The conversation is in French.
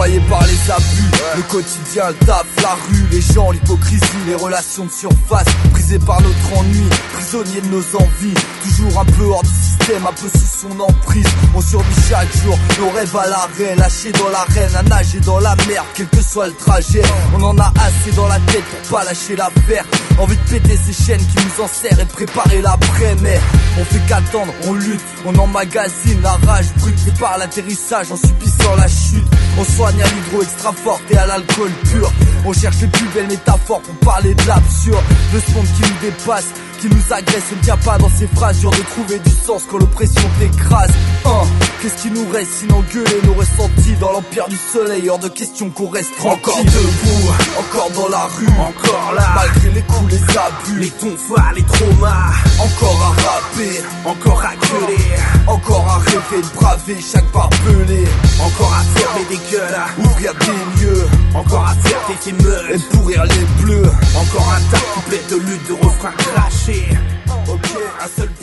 noyés par les abus, le quotidien, le taf, la rue, les gens, l'hypocrisie, les relations de surface, brisés par notre ennui, prisonniers de nos envies, toujours un peu hors du système, un peu sous son emprise. On survit chaque jour, nos rêves à l'arrêt, lâchés dans l'arène, à nager dans la merde, quel que soit le trajet. On en a assez dans la tête pour pas lâcher l'affaire, envie de péter ces chaînes qui nous enserrent et de préparer l'après. Mais on fait qu'attendre, on lutte, on emmagasine la rage brute, prépare l'atterrissage en subissant la chute. On soigne à l'hydro extra forte et à l'alcool pur. On cherche les plus belles métaphores pour parler de l'absurde, de ce monde qui nous dépasse, qui nous agresse. On ne tient pas dans ces phrases, dur de trouver du sens quand l'oppression t'écrase. Qu'est-ce qui nous reste sinon gueuler nos ressentis dans l'empire du soleil, hors de question qu'on reste tranquille. Encore debout, encore dans la rue, encore là, malgré les coups, les abus, les tonfas, les traumas. Encore à rapper, encore à gueuler, encore à rêver de braver chaque barbelé, encore à fermer des gueules, à ouvrir des lieux, encore à faire des émeutes et pourrir les bleus. Encore un tas complet de lutte, de refrains crachés. Ok, un seul